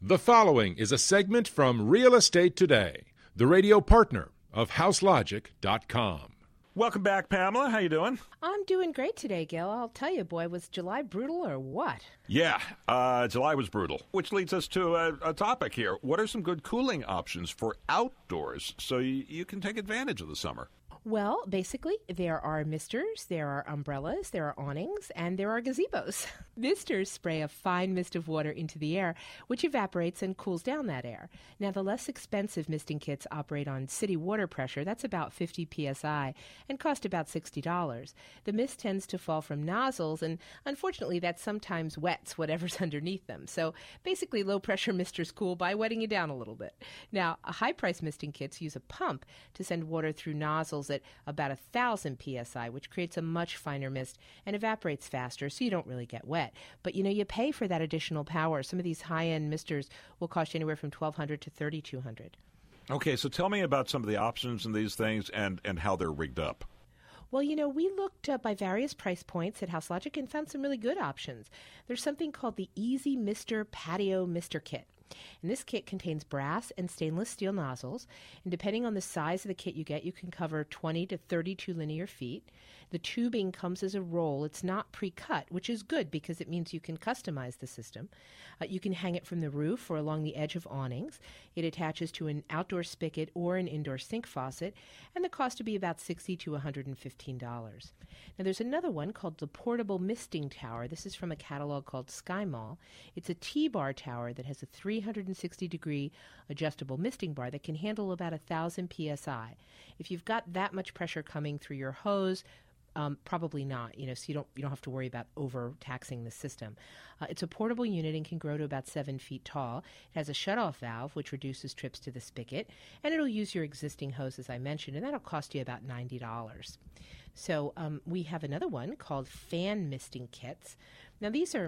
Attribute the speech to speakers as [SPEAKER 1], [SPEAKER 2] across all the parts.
[SPEAKER 1] The following is a segment from Real Estate Today, the radio partner of HouseLogic.com.
[SPEAKER 2] Welcome back, Pamela. How you doing?
[SPEAKER 3] I'm doing great today, Gil. I'll tell you, boy, was July brutal or what?
[SPEAKER 2] Yeah, July was brutal, which leads us to a topic here. What are some good cooling options for outdoors so you can take advantage of the summer?
[SPEAKER 3] Well, basically, there are misters, there are umbrellas, there are awnings, and there are gazebos. Misters spray a fine mist of water into the air, which evaporates and cools down that air. Now, the less expensive misting kits operate on city water pressure. That's about 50 psi and cost about $60. The mist tends to fall from nozzles, and unfortunately, that sometimes wets whatever's underneath them. So basically, low-pressure misters cool by wetting you down a little bit. Now, high-price misting kits use a pump to send water through nozzles at about 1,000 psi, which creates a much finer mist and evaporates faster, so you don't really get wet. But, you pay for that additional power. Some of these high-end misters will cost you anywhere from $1,200 to $3,200.
[SPEAKER 2] Okay, so tell me about some of the options in these things and how they're rigged up.
[SPEAKER 3] Well, we looked by various price points at HouseLogic and found some really good options. There's something called the Easy Mister Patio Mister Kit. And this kit contains brass and stainless steel nozzles, and depending on the size of the kit you get, you can cover 20 to 32 linear feet. The tubing comes as a roll. It's not pre-cut, which is good because it means you can customize the system. You can hang it from the roof or along the edge of awnings. It attaches to an outdoor spigot or an indoor sink faucet, and the cost would be about $60 to $115. Now, there's another one called the Portable Misting Tower. This is from a catalog called Sky Mall. It's a T-bar tower that has a 360-degree adjustable misting bar that can handle about 1,000 psi. If you've got that much pressure coming through your hose, probably not, so you don't have to worry about overtaxing the system. It's a portable unit and can grow to about 7 feet tall. It has a shutoff valve, which reduces trips to the spigot, and it'll use your existing hose, as I mentioned, and that'll cost you about $90. So we have another one called fan misting kits. Now, these are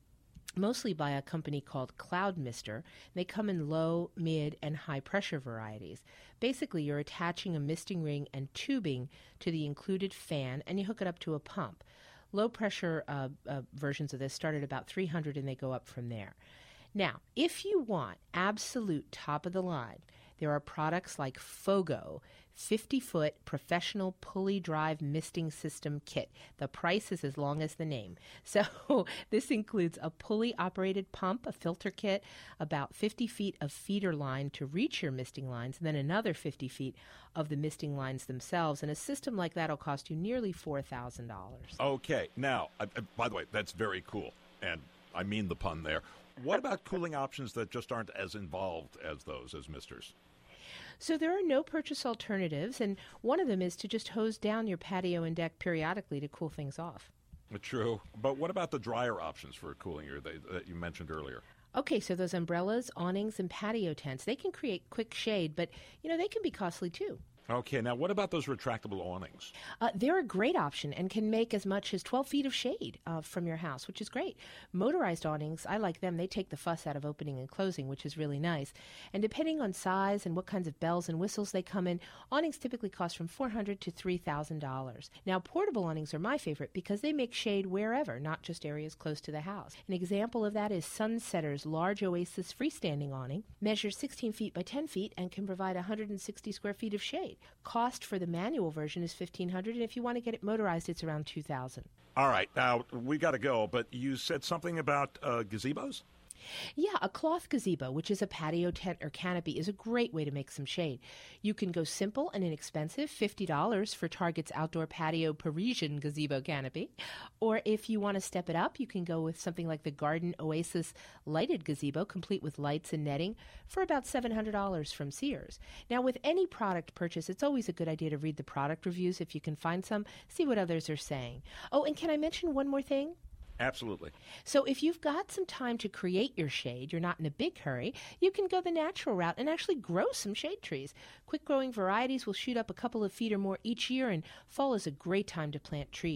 [SPEAKER 3] mostly by a company called Cloud Mister. They come in low, mid, and high pressure varieties. Basically, you're attaching a misting ring and tubing to the included fan, and you hook it up to a pump. Low pressure versions of this start at about 300, and they go up from there. Now, if you want absolute top of the line, there are products like Fogo, 50-foot professional pulley drive misting system kit. The price is as long as the name. So this includes a pulley-operated pump, a filter kit, about 50 feet of feeder line to reach your misting lines, and then another 50 feet of the misting lines themselves. And a system like that will cost you nearly $4,000.
[SPEAKER 2] Okay. Now, by the way, that's very cool, and I mean the pun there. What about cooling options that just aren't as involved as those, as misters?
[SPEAKER 3] So there are no purchase alternatives, and one of them is to just hose down your patio and deck periodically to cool things off.
[SPEAKER 2] True. But what about the dryer options for cooling that you mentioned earlier?
[SPEAKER 3] Okay, so those umbrellas, awnings, and patio tents, they can create quick shade, but, they can be costly too.
[SPEAKER 2] Okay, now what about those retractable awnings?
[SPEAKER 3] They're a great option and can make as much as 12 feet of shade from your house, which is great. Motorized awnings, I like them. They take the fuss out of opening and closing, which is really nice. And depending on size and what kinds of bells and whistles they come in, awnings typically cost from $400 to $3,000. Now, portable awnings are my favorite because they make shade wherever, not just areas close to the house. An example of that is Sunsetter's large Oasis freestanding awning, measures 16 feet by 10 feet and can provide 160 square feet of shade. Cost for the manual version is $1,500, and if you want to get it motorized, it's around $2,000.
[SPEAKER 2] All right, now we got to go, but you said something about gazebos?
[SPEAKER 3] Yeah, a cloth gazebo, which is a patio tent or canopy, is a great way to make some shade. You can go simple and inexpensive, $50 for Target's outdoor patio Parisian gazebo canopy. Or if you want to step it up, you can go with something like the Garden Oasis lighted gazebo, complete with lights and netting, for about $700 from Sears. Now, with any product purchase, it's always a good idea to read the product reviews if you can find some, see what others are saying. Oh, and can I mention one more thing?
[SPEAKER 2] Absolutely.
[SPEAKER 3] So if you've got some time to create your shade, you're not in a big hurry, you can go the natural route and actually grow some shade trees. Quick-growing varieties will shoot up a couple of feet or more each year, and fall is a great time to plant trees.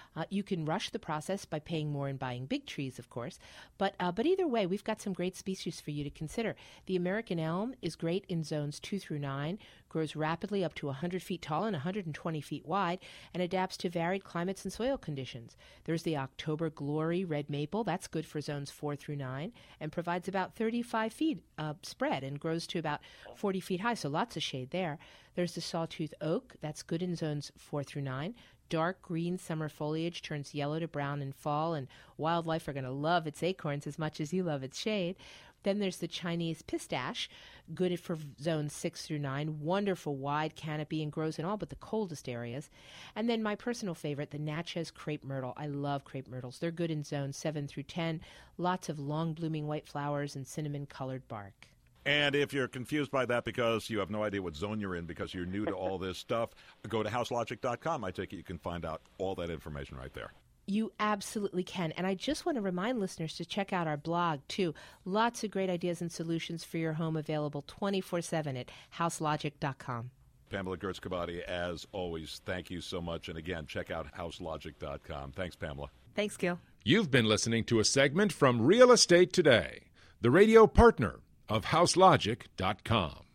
[SPEAKER 3] You can rush the process by paying more and buying big trees, of course. But either way, we've got some great species for you to consider. The American elm is great in zones 2 through 9, grows rapidly up to 100 feet tall and 120 feet wide, and adapts to varied climates and soil conditions. There's the October Glory red maple. That's good for zones 4 through 9 and provides about 35 feet spread and grows to about 40 feet high, so lots of shade there. There's the sawtooth oak. That's good in zones 4 through 9. Dark green summer foliage turns yellow to brown in fall, and wildlife are going to love its acorns as much as you love its shade. Then there's the Chinese pistache, good for zones 6 through 9, wonderful wide canopy and grows in all but the coldest areas. And then my personal favorite, the Natchez crepe myrtle. I love crepe myrtles. They're good in zones 7 through 10, lots of long-blooming white flowers and cinnamon-colored bark.
[SPEAKER 2] And if you're confused by that because you have no idea what zone you're in because you're new to all this stuff, go to houselogic.com. I take it you can find out all that information right there.
[SPEAKER 3] You absolutely can. And I just want to remind listeners to check out our blog, too. Lots of great ideas and solutions for your home available 24/7 at houselogic.com.
[SPEAKER 2] Pamela Gertz-Kabadi, as always, thank you so much. And again, check out houselogic.com. Thanks, Pamela.
[SPEAKER 3] Thanks, Gil.
[SPEAKER 1] You've been listening to a segment from Real Estate Today, the radio partner of houselogic.com.